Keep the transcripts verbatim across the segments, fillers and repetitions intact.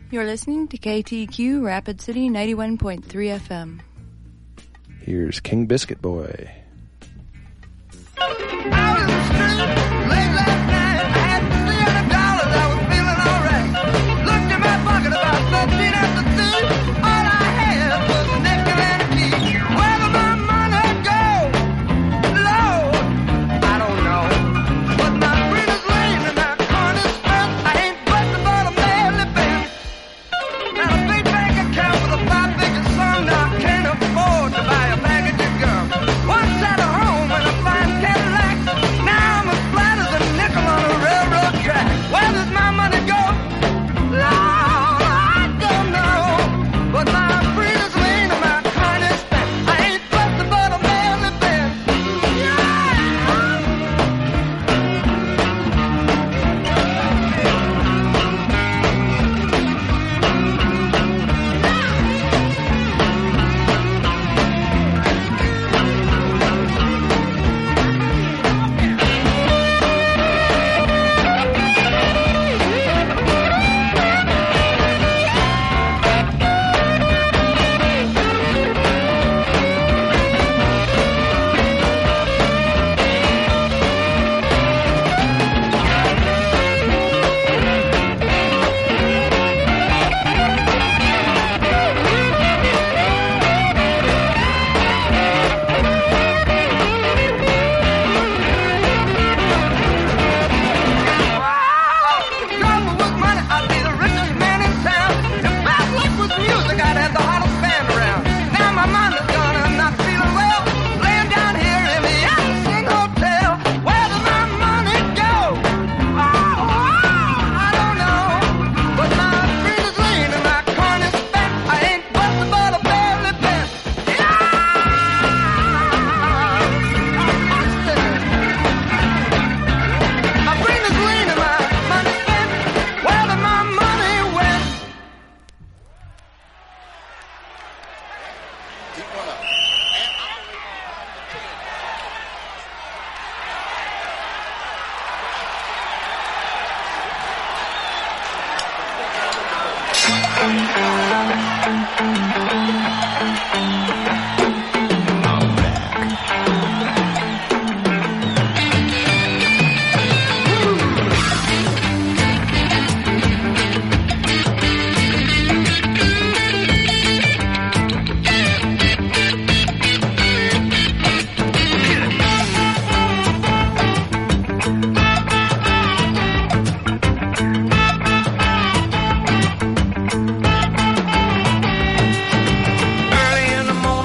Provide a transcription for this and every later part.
You're listening to K T Q Rapid City ninety-one point three F M. Here's King Biscuit Boy. Out in the street, late last night, I had three hundred dollars, I was feeling alright. Looked in my pocket about thirteen after three, all I had was a nickel and a key. Where did my money go? Lord, I don't know. But my brain is laying in that corner spent. I ain't busting but a manly bent. Now a big bank account with a five-figure song, now I can't afford to buy a package of gum. Once at a home in a fine Cadillac, now I'm as flat as a nickel on a railroad track. Where does my money go? Lord, I don't know. But my brain is laying in my corner spent. I ain't busting but a manly bent. Early in the morning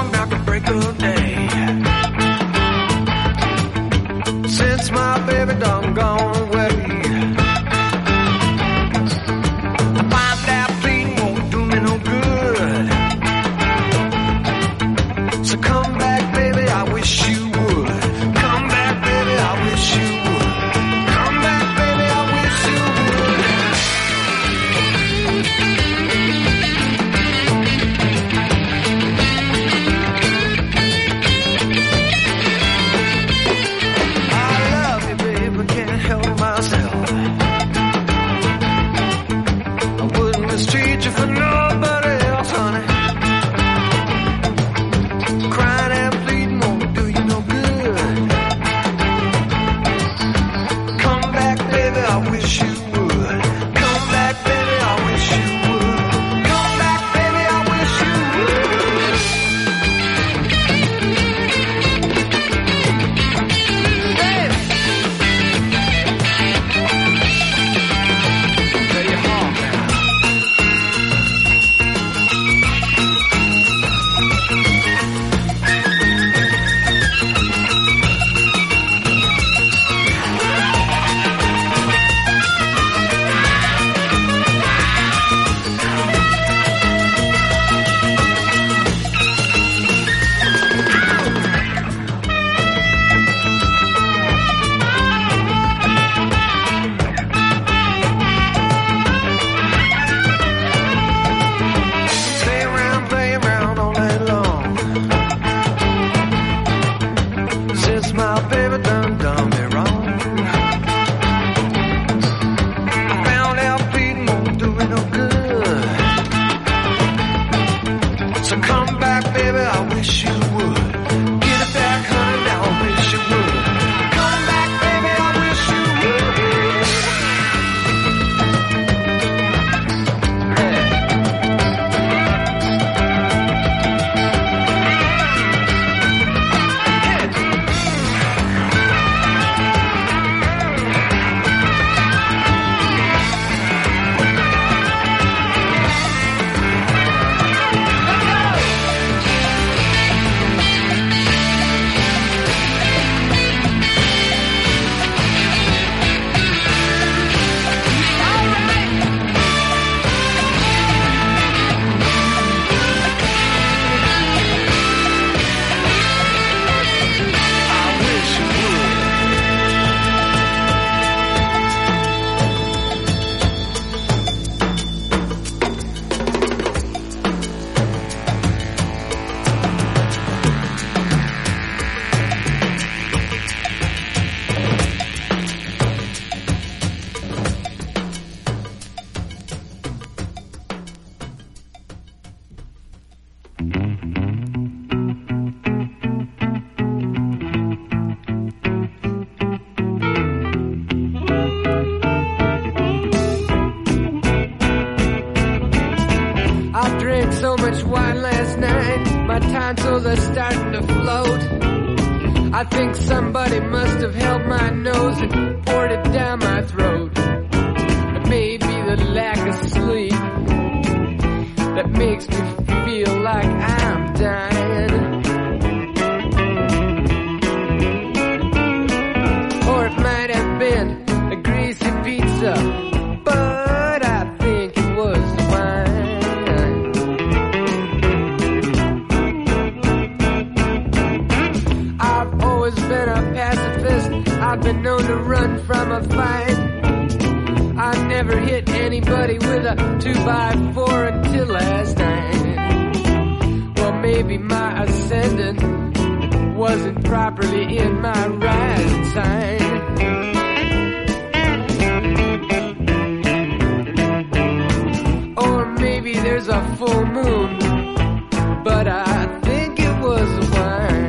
wine last night. My tonsils are starting to float. I think somebody must have held my nose and poured it down my throat. Maybe the lack of sleep that makes me feel like I'm dying. Or it might have been a greasy pizza, but I think it was wine. I've always been a pacifist. I've been known to run from a fight. I never hit anybody with a two by four until last night. Well, maybe my ascendant wasn't properly in my rising sign. Or maybe there's a full moon, but I think it was wine.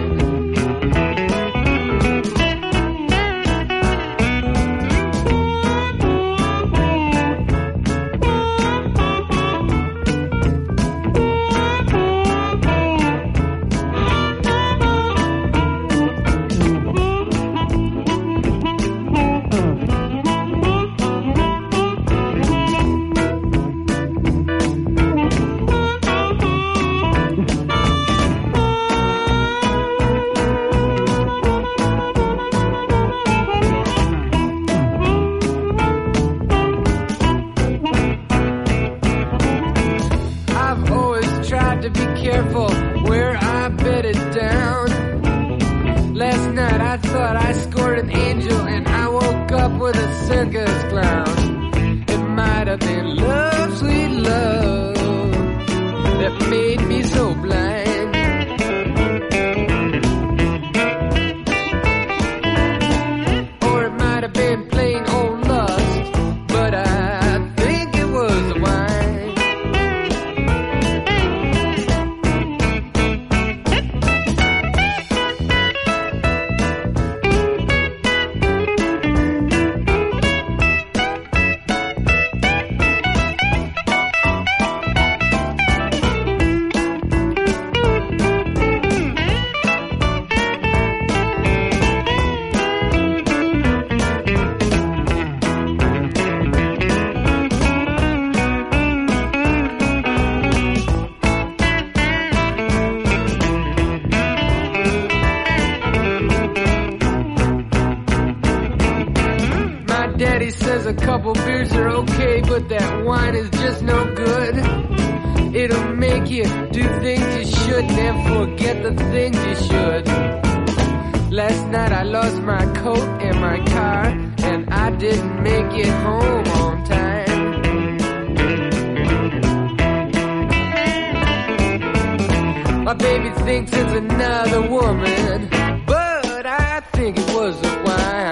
Circus clown. It might have been love, sweet love, that made me so blind. Or it might have been plain old lust, but I think it was wine. Daddy says a couple beers are okay, but that wine is just no good. It'll make you do things you shouldn't and forget the things you should. Last night I lost my coat and my car, and I didn't make it home on time. My baby thinks it's another woman, but I think it was the wine.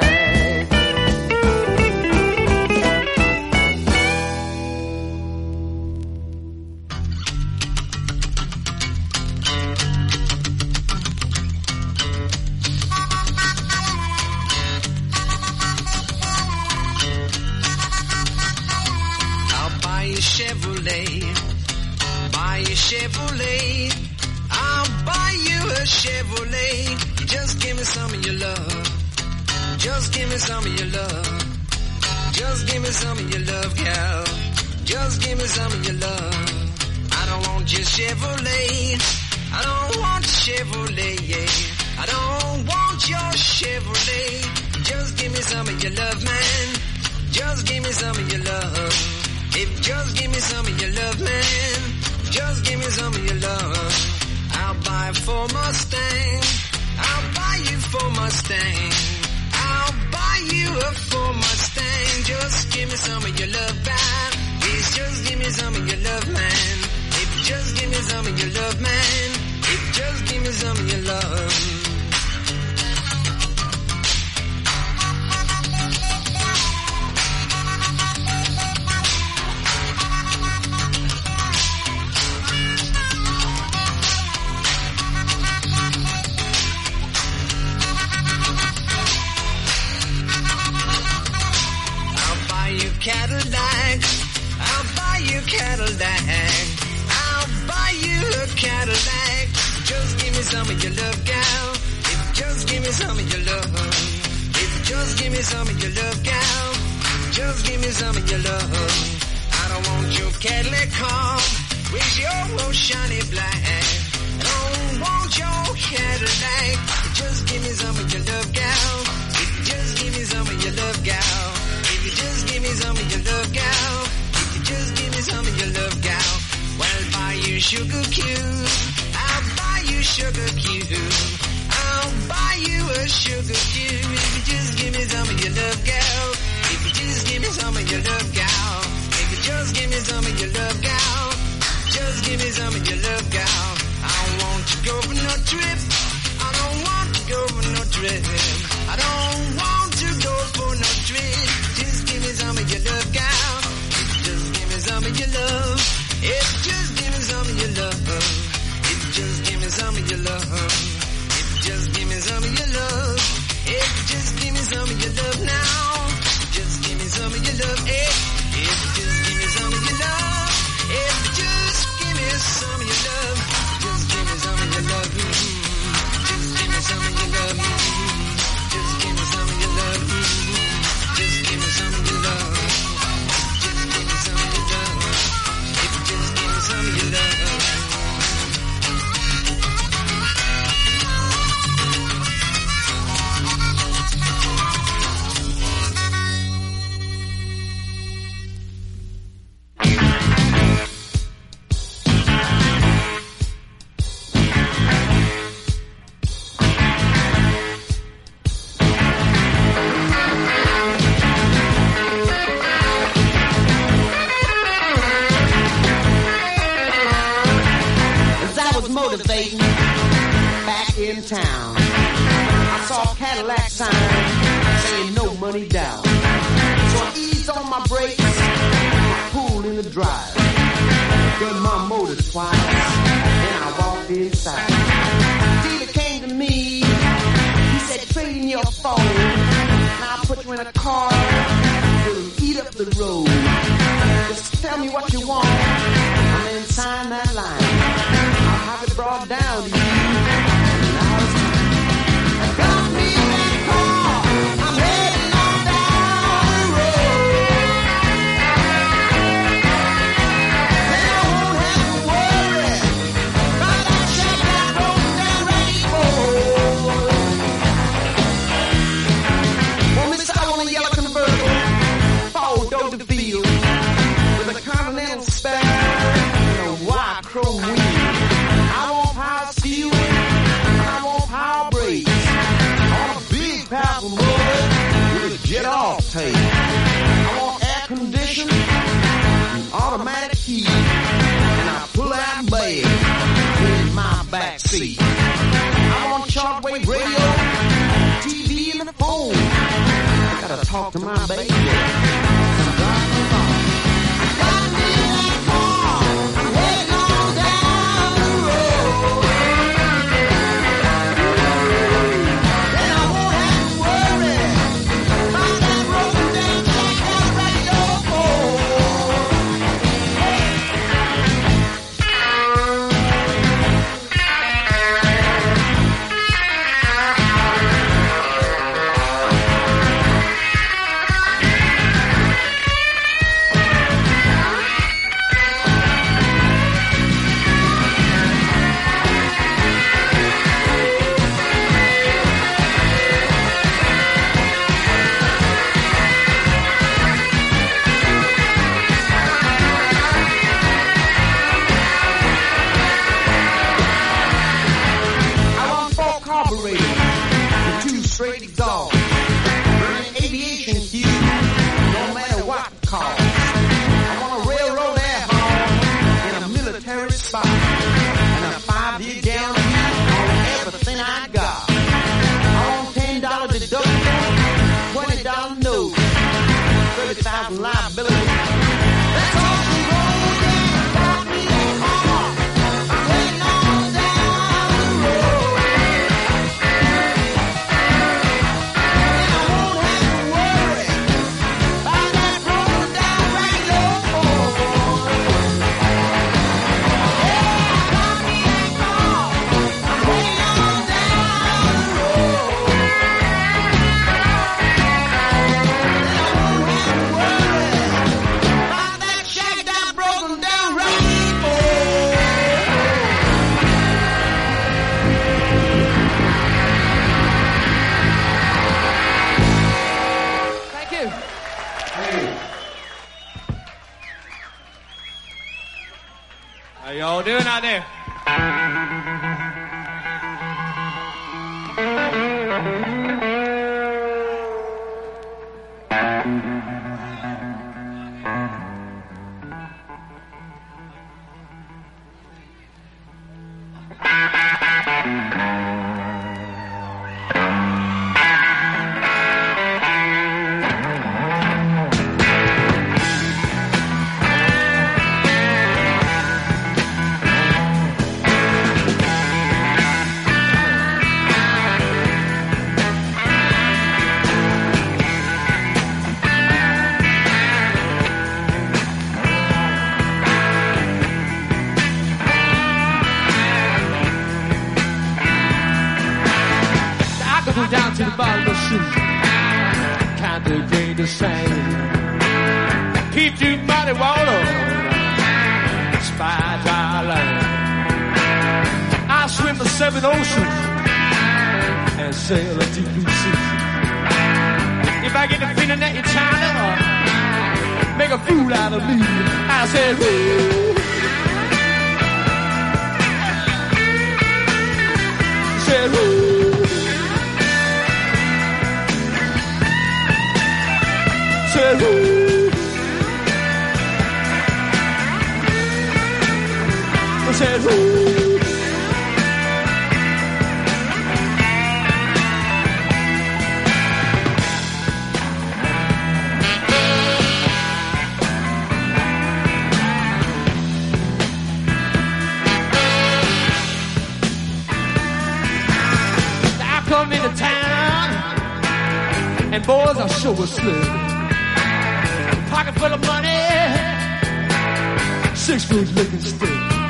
Chevrolet, buy a Chevrolet, I'll buy you a Chevrolet. Just give me some of your love, just give me some of your love, just give me some of your love, gal, just give me some of your love. I don't want your Chevrolet, I don't want Chevrolet, yeah. I don't want your Chevrolet, just give me some of your love, man, just give me some of your love. If just give me some of your love, man, just give me some of your love. I'll buy for Mustang, I'll buy you for Mustang, I'll buy you a for Mustang. Just give me some of your love, man. Please just give me some of your love, man. If just give me some of your love, man. If just give me some of your love. Cadillac, I'll buy you Cadillac, I'll buy you some of your love, gal, if you just give me some of your love, if you just give me some of your love, gal, just give me some of your love. I don't want your Cadillac car with your old shiny black. I don't want your Cadillac. Just give me some of your love, gal. If you just give me some of your love, gal. If you just give me some of your love, gal. If you just give me some of your love, gal. Well, I'll buy you sugar cube. I'll buy you sugar cube. I'll buy you a sugar cube. If you just give me some of your love, gal. If you just give me some of your love, gal. If you just give me some of your love, gal. Just give me some of your love, gal. I don't want to go for no trip. I don't want to go for no trip. I don't want to go for no trip. Just give me some of your love, gal. If you just give me some of your love. If you just give me some of your love. If you just give me some of your love. If you just give me some of your love. If you just give me some of your love now. Just give me some of your love. If you just give me some of your love. If you just give me some of your love. Just give me some of your love. Just give me some of your love. Just give me some of your love. Just give me some of your love. Just give me some of your love. If you just give me some of your love. Motivating back in town, I saw a Cadillac sign saying no money down. So I eased on my brakes, I pulled in the drive, done my motor twice, then I walked inside. The dealer came to me, he said trade in your phone, and I'll put you in a car, it'll eat up the road. Just tell me what you want, and then sign that line. I'll have it brought down to you. Now it's time. I got me that car. I'm heading on down the road. Then I won't have to worry about that shack I broke down ready for. Well, mister, I want a yellow convertible, four-door DeVille, with a Continental spare and a wide chrome wheel. Jet off tape. I want air conditioning and automatic heat, and I pull out bag in my back seat. I want shortwave radio, T V, and the phone. I gotta talk to my baby. I'm driving along. I got me that car. I'm heading on down the road. Then I won't have to worry. Liability. That's all the road that got me that car. I'm heading on down the road. And I won't have to worry about that road down right low. Yeah. How y'all doing out there? Down to the bottom of the shoe, kind of grain to sand. Keep too muddy water, spy dry land. I swim the seven oceans and sail a deep blue sea. If I get the feeling that you're trying to make a fool out of me, I said, ooh. I said, ooh. Said who? I said who? I come into town and boys I sure was slick. Pocket full of money, six foot looking stick.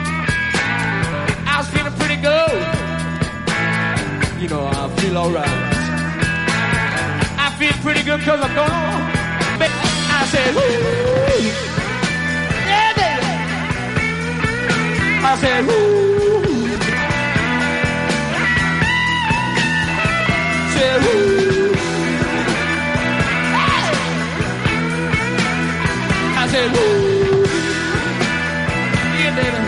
I was feeling pretty good. You know, I feel alright. I feel pretty good cause I'm gone. I said, woo. Yeah, baby. I said, woo. Said, woo. I said, woo. Yeah, baby.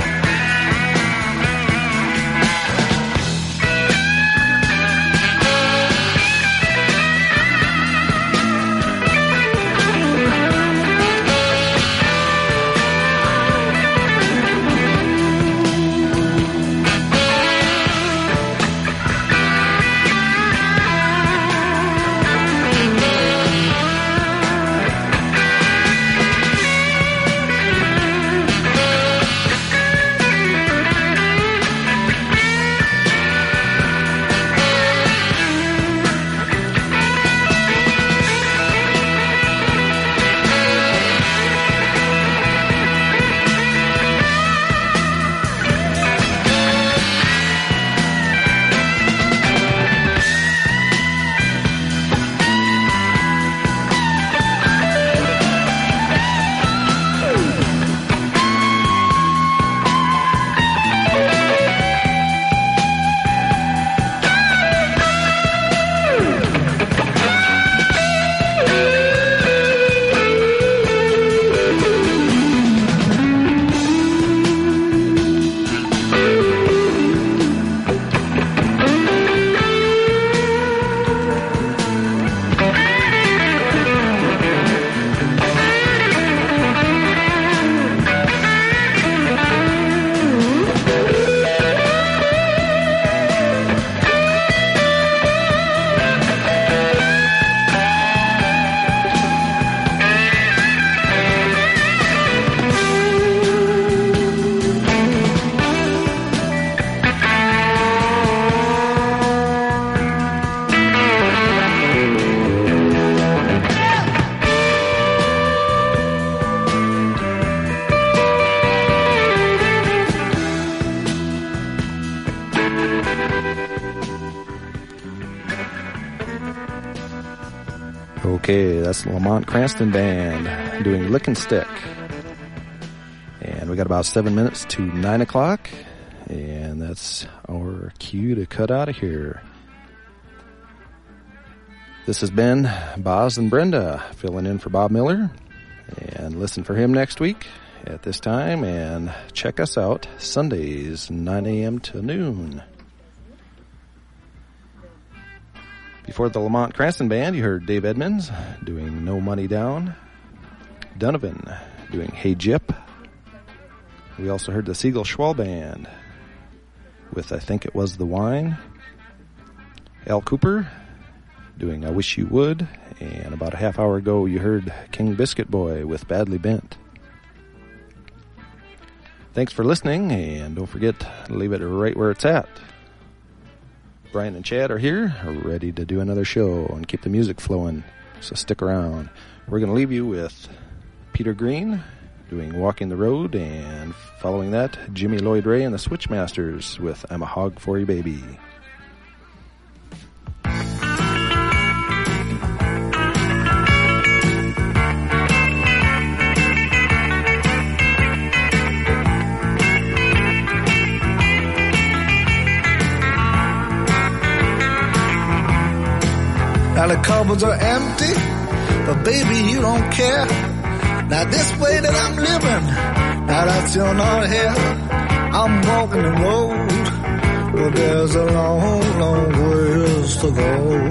Okay, that's the Lamont Cranston Band doing Lick and Stick. And we got about seven minutes to nine o'clock. And that's our cue to cut out of here. This has been Boz and Brenda filling in for Bob Miller. And listen for him next week. at this time, and check us out Sundays, nine a.m. to noon. Before the Lamont Cranston Band, you heard Dave Edmonds doing No Money Down, Donovan doing Hey Jip. We also heard the Siegel Schwall Band with I Think It Was the Wine, Al Cooper doing I Wish You Would, and about a half hour ago you heard King Biscuit Boy with Badly Bent. Thanks for listening, and don't forget to leave it right where it's at. Brian and Chad are here, ready to do another show and keep the music flowing, so stick around. We're going to leave you with Peter Green doing Walking the Road, and following that, Jimmy Lloyd Ray and the Switchmasters with I'm a Hog for You Baby. Now the cupboards are empty, but baby, you don't care. Now this way that I'm living, now that you're not here, I'm walking the road, but there's a long, long ways to go.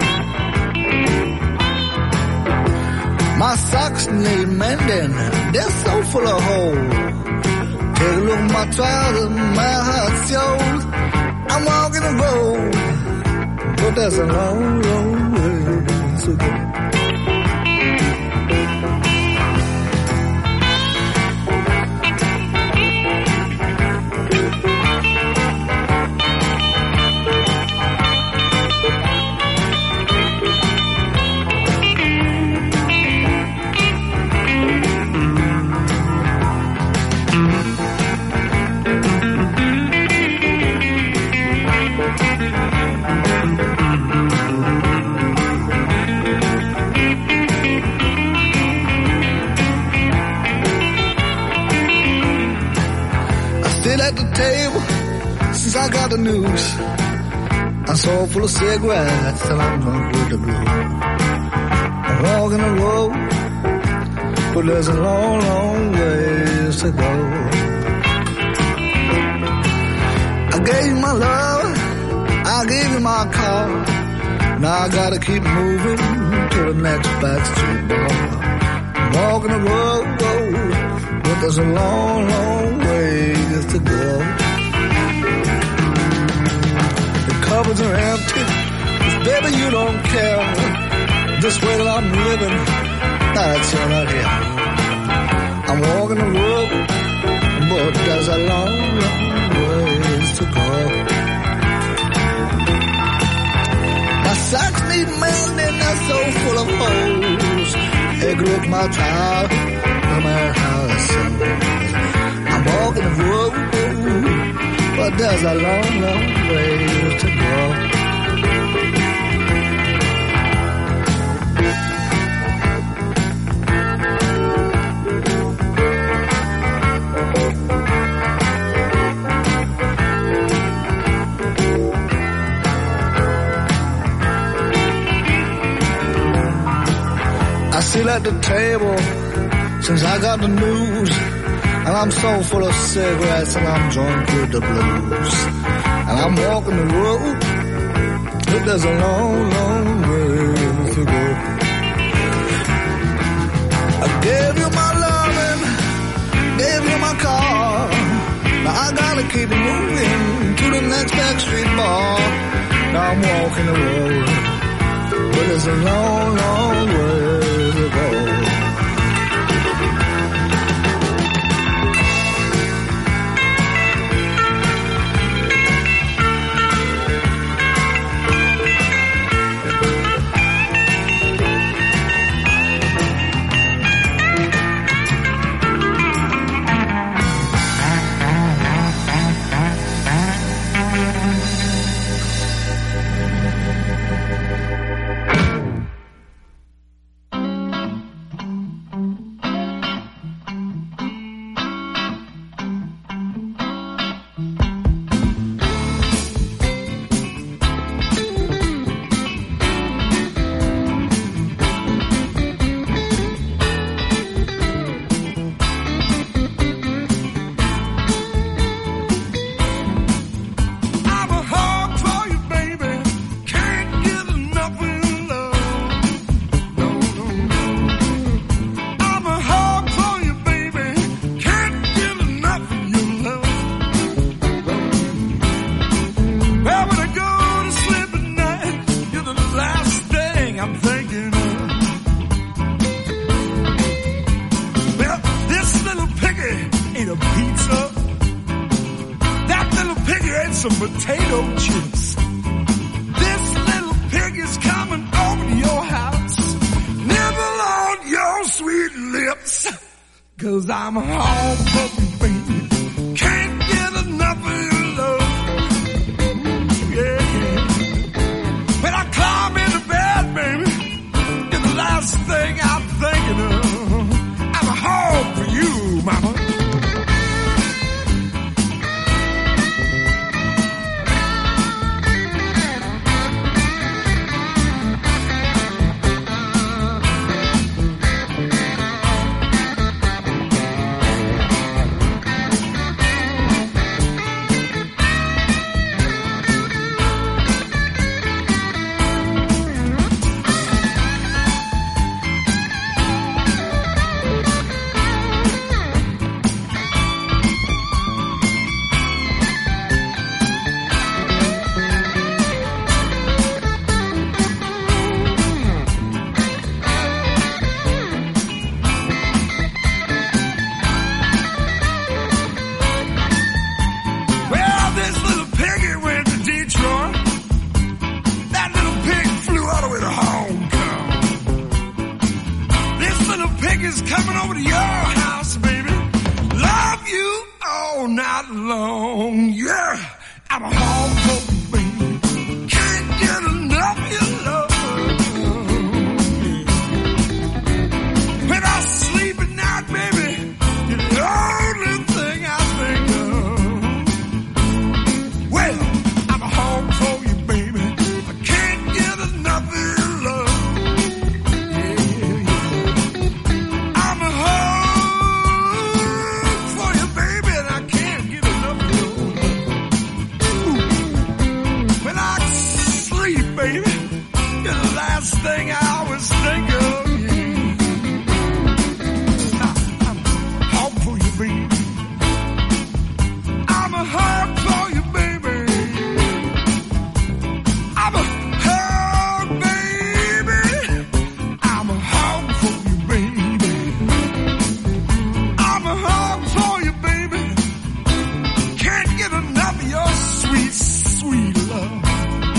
My socks need mending, they're so full of holes. Take a look at my trousers, my heart shows. I'm walking the road, but there's a long, long ways to go. At the table, since I got the news, I'm so full of cigarettes and I'm drunk with the blues. I'm walking the road, but there's a long, long ways to go. I gave you my love, I gave you my car. Now I gotta keep moving to the next backstreet bar. I'm walking the road, but there's a long, long ways to go. The cupboards are empty, but baby you don't care. This way that I'm living, that's all out here. I'm walking the road, but there's a long, long ways to go. My socks need mending, they're so full of holes. Hey, look my child, no matter how I sound. I'm walking the road, but there's a long, long way to go. I sit at the table since I got the news, and I'm so full of cigarettes and I'm drunk with the blues. And I'm walking the road, but there's a long, long way to go. I gave you my loving, gave you my car. Now I gotta keep moving to the next backstreet bar. Now I'm walking the road, but there's a long, long way to go. some pizza. That little piggy ate some potato chips. This little pig is coming over to your house. Nibble on your sweet lips. Cause I'm home for you, baby. Can't get enough of your love. Yeah. When I climb into bed, baby, you're the last thing I'm thinking of. I'm home for you, mama.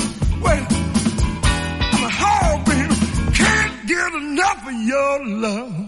Enough of your love.